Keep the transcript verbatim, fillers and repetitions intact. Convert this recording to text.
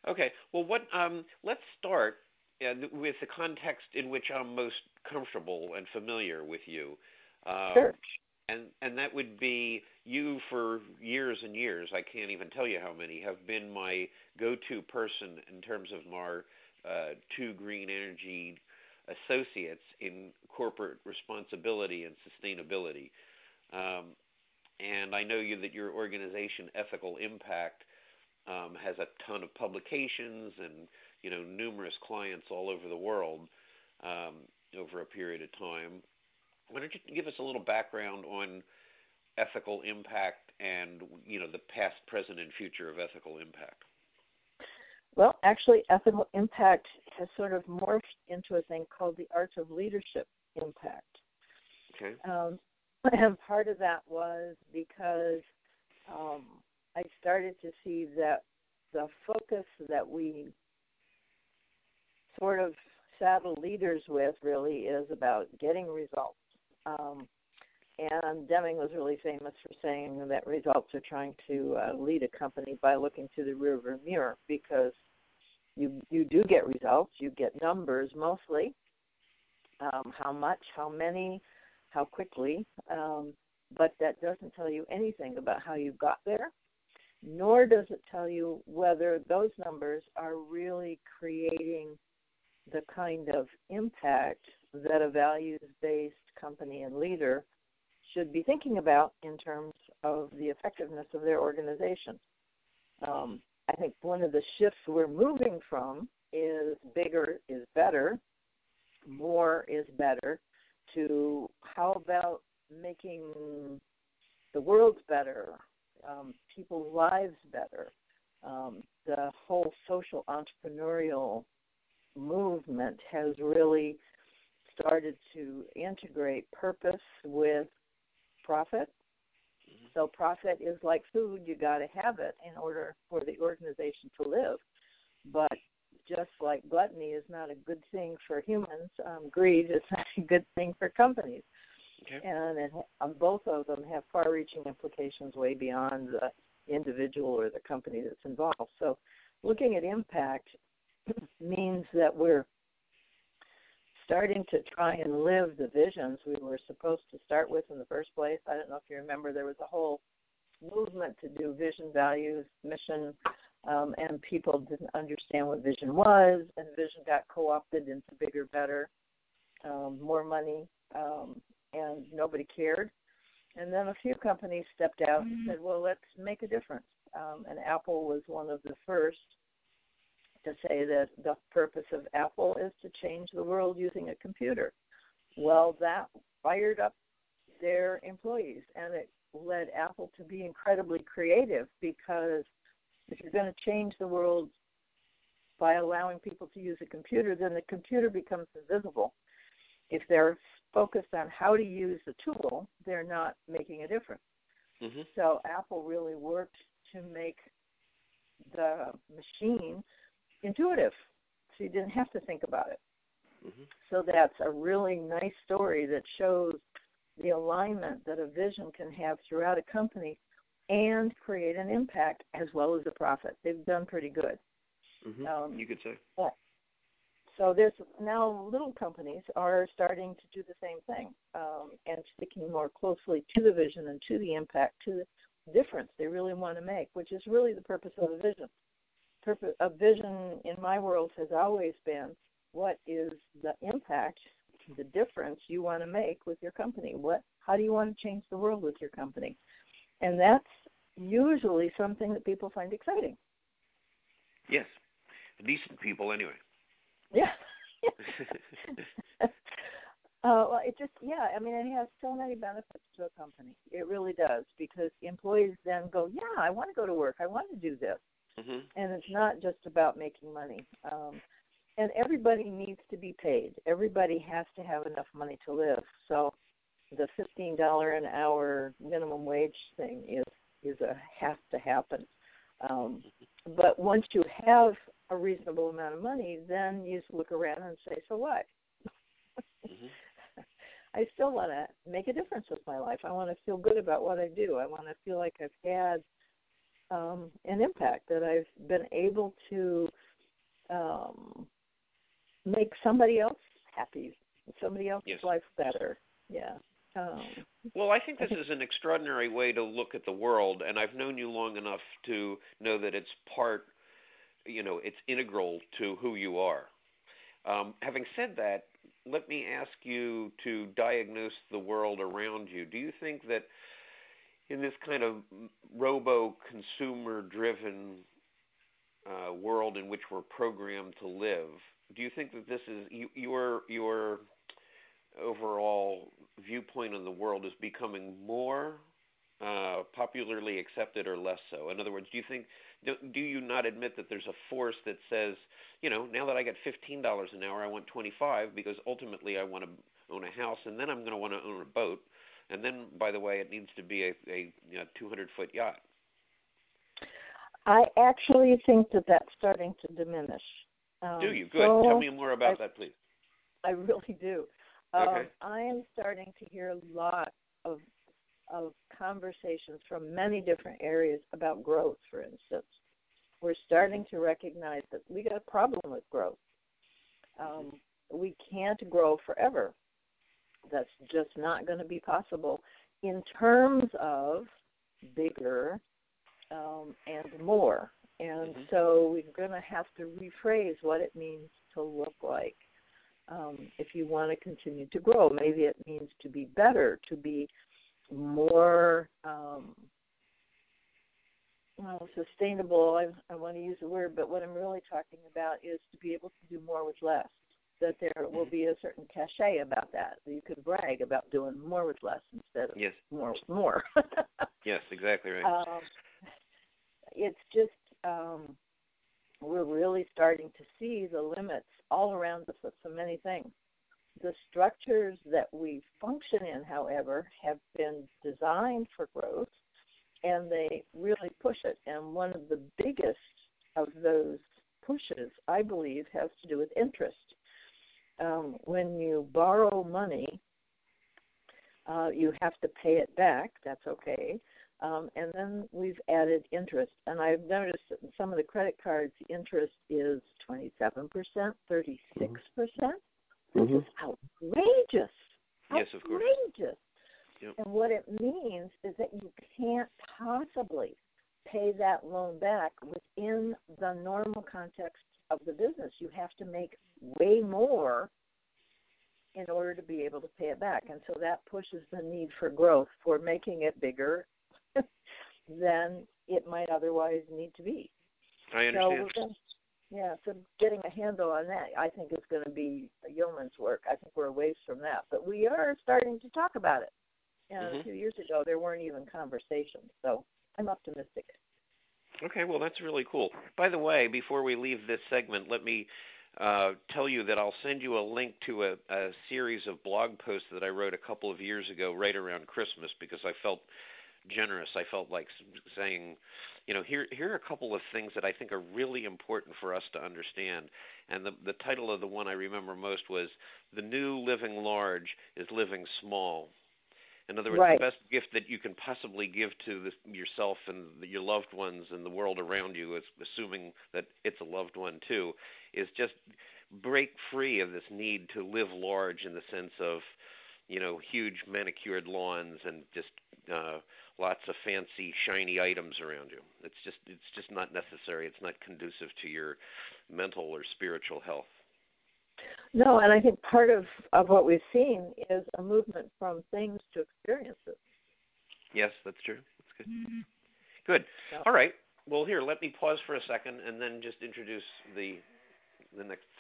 Okay. Well, what? Um, let's start uh, with the context in which I'm most comfortable and familiar with you, um, Sure. and and that would be you for years and years. I can't even tell you how many have been my go-to person in terms of my uh, two green energy associates in corporate responsibility and sustainability. Um, and I know you that your organization, Ethical Impact, um, has a ton of publications and you know numerous clients all over the world um, over a period of time. Why don't you give us a little background on ethical impact and you know the past, present, and future of ethical impact? Well, actually, ethical impact has sort of morphed into a thing called the art of leadership impact. Okay. Um, and part of that was because um, I started to see that the focus that we sort of saddle leaders with really is about getting results. Um, and Deming was really famous for saying that results are trying to uh, lead a company by looking to the rearview mirror, because you you do get results, you get numbers mostly, um, how much, how many, how quickly, um, but that doesn't tell you anything about how you got there, nor does it tell you whether those numbers are really creating the kind of impact that a values-based company and leader should be thinking about in terms of the effectiveness of their organization. Um, I think one of the shifts we're moving from is bigger is better, more is better, to how about making the world better, um, people's lives better. Um, the whole social entrepreneurial movement has really started to integrate purpose with profit. So profit is like food. You got to have it in order for the organization to live. But just like gluttony is not a good thing for humans, um, greed is not a good thing for companies. Okay. And it, um, both of them have far-reaching implications way beyond the individual or the company that's involved. So looking at impact means that we're starting to try and live the visions we were supposed to start with in the first place. I don't know if you remember, there was a whole movement to do vision, values, mission, um, and people didn't understand what vision was, and vision got co-opted into bigger, better, um, more money, um, and nobody cared. And then a few companies stepped out and said, well, let's make a difference. Um, and Apple was one of the first to say that the purpose of Apple is to change the world using a computer. Well, that fired up their employees, and it led Apple to be incredibly creative, because if you're going to change the world by allowing people to use a computer, then the computer becomes invisible. If they're focused on how to use the tool, they're not making a difference. Mm-hmm. So Apple really worked to make the machine intuitive, so you didn't have to think about it. Mm-hmm. So that's a really nice story that shows the alignment that a vision can have throughout a company and create an impact as well as a profit. They've done pretty good. Mm-hmm. Um, You could say. yeah. So there's now little companies are starting to do the same thing, um, and sticking more closely to the vision and to the impact, to the difference they really want to make, which is really the purpose of a vision. Purpose, a vision in my world has always been, what is the impact, the difference you want to make with your company? What, how do you want to change the world with your company? And that's usually something that people find exciting. Yes. Decent people, anyway. Yeah. uh, well, it just, yeah, I mean, it has so many benefits to a company. It really does, because employees then go, yeah, I want to go to work. I want to do this. Mm-hmm. And it's not just about making money. Um, and everybody needs to be paid. Everybody has to have enough money to live. So the fifteen dollars an hour minimum wage thing is, is a has to happen. Um, but once you have a reasonable amount of money, then you look around and say, so what? Mm-hmm. I still want to make a difference with my life. I want to feel good about what I do. I want to feel like I've had um, an impact, that I've been able to um, make somebody else happy, somebody else's Yes. life better. Yeah. Um, Well, I think I this think is an extraordinary way to look at the world, and I've known you long enough to know that it's part, you know, it's integral to who you are. Um, having said that, let me ask you to diagnose the world around you. Do you think that in this kind of robo consumer driven uh, world in which we're programmed to live, do you think that this is you, your your overall viewpoint on the world is becoming more uh, popularly accepted or less so? In other words, do you think do, do you not admit that there's a force that says, you know, now that I get fifteen dollars an hour, I want twenty-five because ultimately I want to own a house, and then I'm going to want to own a boat, and then, by the way, it needs to be a, a you know, two hundred foot yacht. I actually think that that's starting to diminish. Do Um, you? Good. Tell so me more I, about that, please. I really do. Okay. Um, I am starting to hear a lot of of conversations from many different areas about growth, for instance. We're starting to recognize that we got a problem with growth. Um, we can't grow forever. That's just not going to be possible in terms of bigger um, and more. And Mm-hmm. so we're going to have to rephrase what it means to look like. Um, if you want to continue to grow, maybe it means to be better, to be more um, well, sustainable. I, I want to use the word, but what I'm really talking about is to be able to do more with less. That there will Mm-hmm. be a certain cachet about that. That you could brag about doing more with less instead of Yes. more with more. Yes, exactly right. um, it's just um, we're really starting to see the limits all around us of so many things. The structures that we function in, however, have been designed for growth, and they really push it. And one of the biggest of those pushes, I believe, has to do with interest. Um, when you borrow money, uh, you have to pay it back. That's okay. Um, and then we've added interest. And I've noticed that in some of the credit cards, the interest is twenty-seven percent, thirty-six percent. This Mm-hmm. is outrageous. Yes, of course. Outrageous. Yep. And what it means is that you can't possibly pay that loan back within the normal context of the business. You have to make way more in order to be able to pay it back. And so that pushes the need for growth, for making it bigger than it might otherwise need to be. I So understand. we're going yeah, so getting a handle on that, I think, is going to be a yeoman's work. I think we're a ways from that. But we are starting to talk about it. And Mm-hmm. a few years ago, there weren't even conversations. So I'm optimistic. Okay, well, that's really cool. By the way, before we leave this segment, let me uh, tell you that I'll send you a link to a, a series of blog posts that I wrote a couple of years ago, right around Christmas, because I felt generous. I felt like saying, you know, here here are a couple of things that I think are really important for us to understand. And the the title of the one I remember most was "The New Living Large is Living Small." In other words, Right. the best gift that you can possibly give to this, yourself and your loved ones and the world around you, is assuming that it's a loved one too, is just break free of this need to live large in the sense of, you know, huge manicured lawns and just uh, lots of fancy, shiny items around you. It's just it's just not necessary. It's not conducive to your mental or spiritual health. No, and I think part of, of what we've seen is a movement from things to experiences. Yes, that's true. That's good. Good. So. All right. Well, here, let me pause for a second and then just introduce the the next